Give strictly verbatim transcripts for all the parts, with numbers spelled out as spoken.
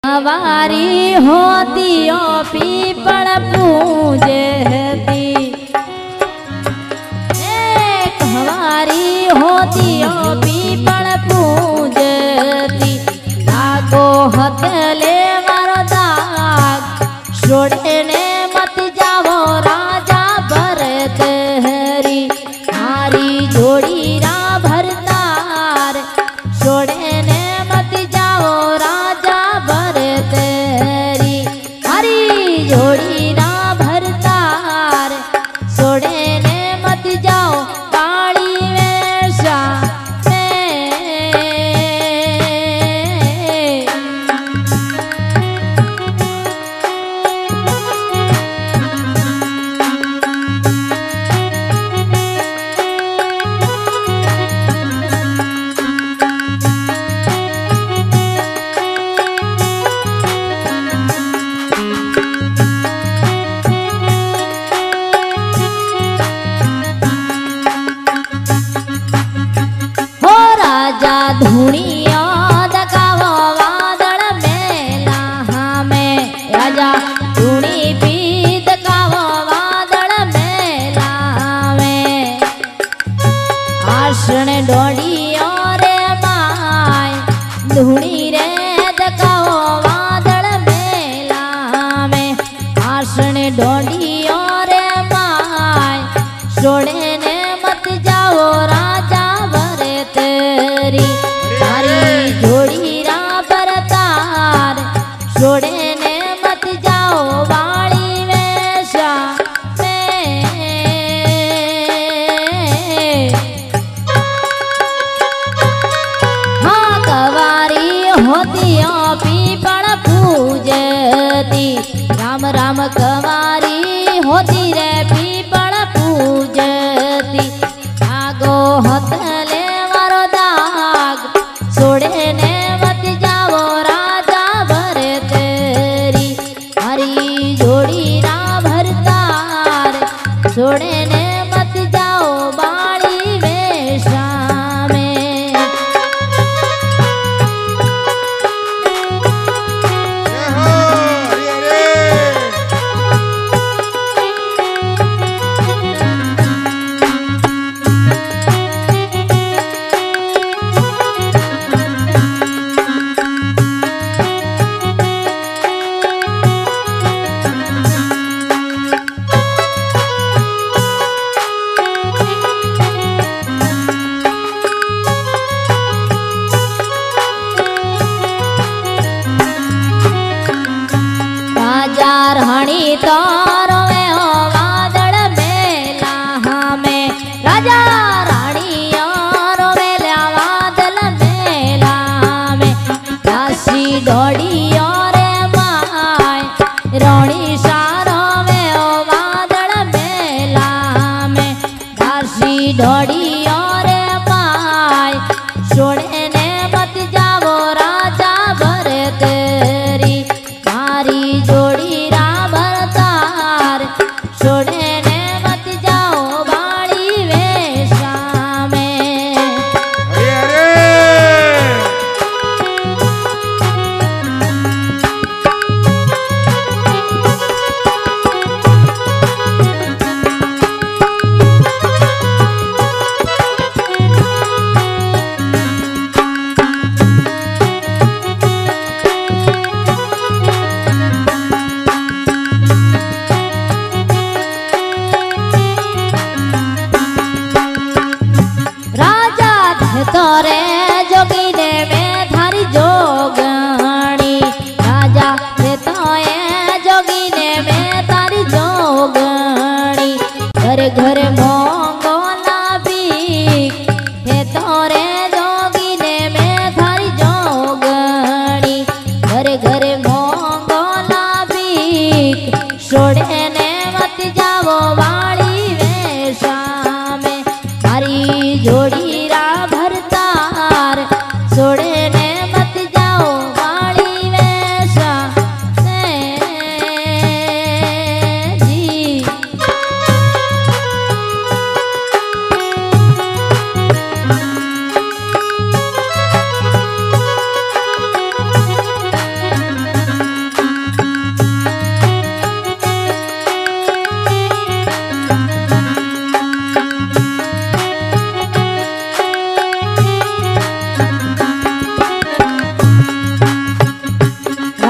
हवारी होती ओ पीपल पूजती, एक हवारी होती ओ पीपल पूजती, लागो हथले मारो दाग छोड़े ने मत जावो राजा भरत हरी, मारी जोड़ी रा भरतार छोड़े ने मत जाओ राजा भरत हरी, मारी जोड़ी ना भरतार छोड़े ने मत जाओ काली वेशा धुनिया दकावो वादळ मेला हमें राजा धुनी पी दकावो वादळ मेला में आषण डोडियो रे माय धुनी रे दकावो वादळ मेला में आषण डोडियो रे माय छोड़े ने मत जाओ राजा भरत हरी, मारी जोड़ी रा भरतार छोड़े ने मत जाओ वाली वेशा में। हाँ कवारी होती ओ पीपल पूजती, राम राम कवारी होती रे पीपल पूजती, आगो हथले छोड़े ने मत जाओ राजा भरत हरी, हरी जोड़ी ना भरतार छोड़े ने मत जाओ बाड़ी वेशा में। हणी तारो में हो वादळ मेला हमें राजा रानी यारो मेला वादळ मेला में दासी डोड़ी रे माय रानी सारो में हो वादळ मेला में दासी डोड़ी रे माय छोड़े ने मत जाओ राजा भरत हरी, मारी जोड़ी छोड़े ने मत जाओ बाड़ी वेशा में। अरे तोरे जोगीने में थारी जोगणी, राजा रे तोए जोगीने में थारी जोगणी, घर घर मोंगो ना बीक हे तोरे जोगीने में थारी जोगणी, घर घर मोंगो ना बीक छोड़े ने मत जाओ वाली वेशा में, मारी जोड़ी छोड़े ने मत जाओ वाली वेशा में जी।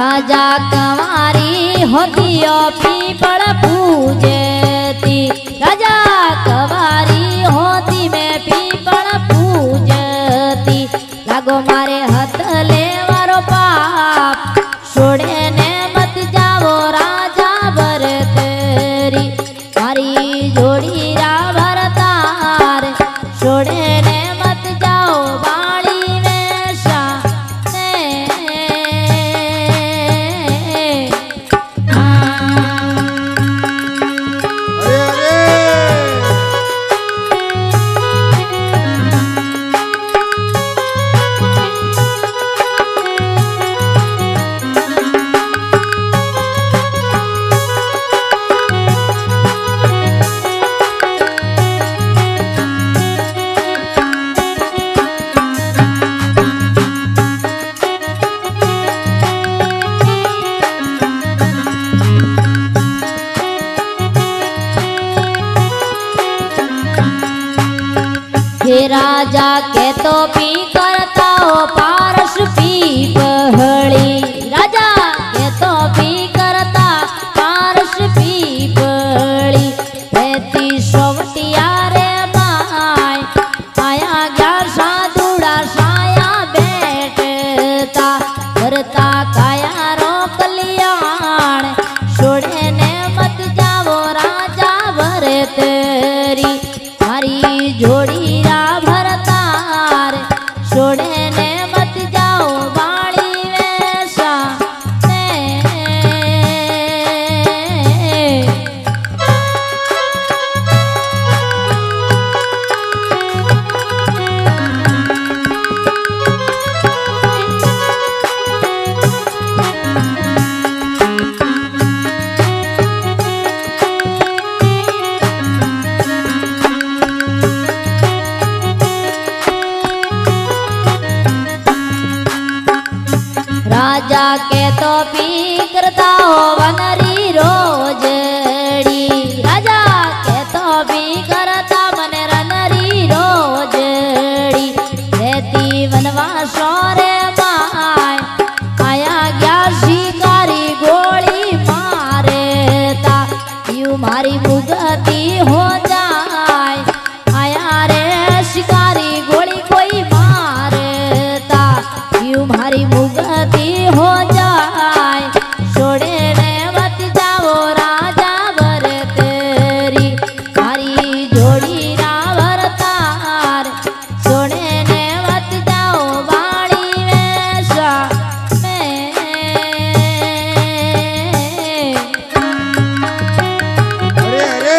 राजा कंवारी होती पीपल पूजती राजा कंवारी होती में पीपल पूजती लागो मारे हाथ लेवारो पाप छोड़े ने मत जाओ राजा भरतरी मारी जोड़ी रा भरतार छोड़े ने मत जाओ बाड़ी वेशा हे राजा के तो पी करता हो पारस पीपहड़ी राजा के तो पी करता पारस पीपहड़ी रहती सोवटिया रे माय आया गया साधुड़ा साया बैठता करता काया रो कल्याण छोड़े ने मत जाओ राजा भरतरी मारी जोड़ी रा भरतार छोड़े ने मत जाओ बाड़ी वेशा राजा के तो पी करता हो वनरी रोजड़ी राजा के तो पी करता मन रनरी रोजड़ी रहती वनवासो रे माय आया गया शिकारी गोली मारेता यू मारी मुगती हो जाए आया रे शिकारी गोली कोई मारता यू मारी मुगती हो जाए छोड़े ने मत जाओ राजा भरतरी मारी जोड़ी रा भरतार छोड़े ने मत जाओ बाड़ी वेशा में अरे अरे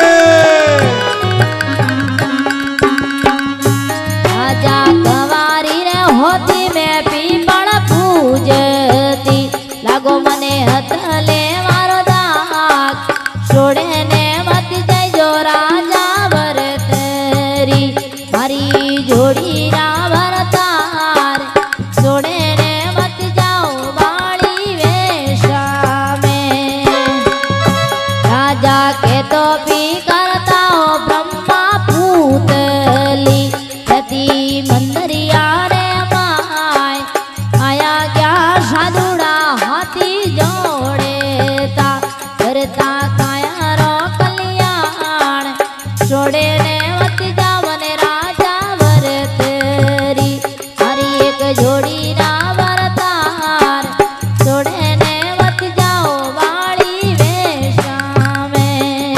राजा कंवारी रे होती में पीपल पूजती लागो मने हाथ ले मारो दाग छोड़े ने मत जाइजो राजा भरतरी मारी जोड़ी रा भरतार छोड़े ने मत जाओ बाड़ी वेशा में राजा के तो पी करता हो ब्रह्मा पूतली यति मंदरिया रे माय आया क्या साधुड़ा हाथी जोड़ेता करता काया रो कल्याण छोड़े ने मत जावन राजा भरतरी हरी एक जोड़ी ना भरतार छोड़े ने मत जाओ बाड़ी वेशा में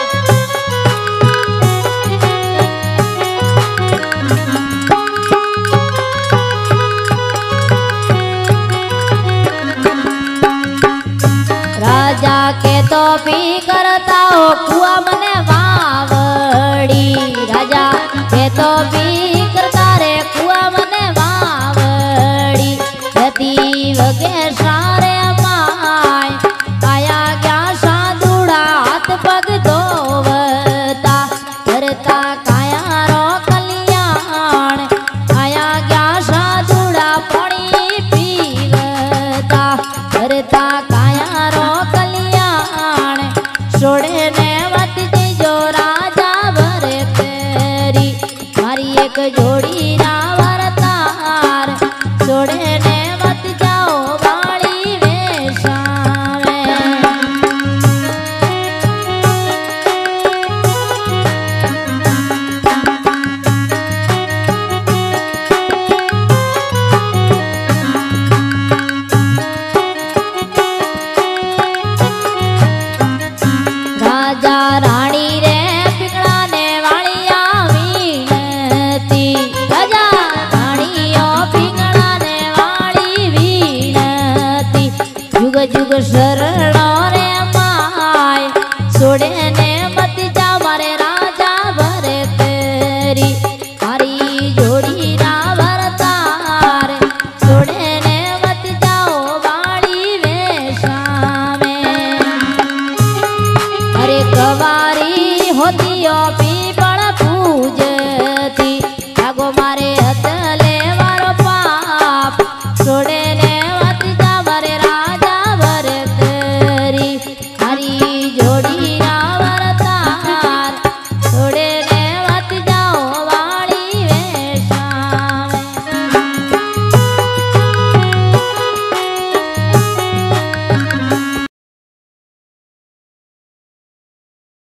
राजा के तो पी करता हो कुआ मने वावड़ी राजा के तो पी करता रे कुआ मने वावड़ी यति वगे सारे माय काया क्या साधुड़ा हाथ पग धोवता करता काया रो कल्याण आया क्या साधुड़ा पानी पीवता करता काया रो कल्याण छोड़े ने मत યુગ શરણ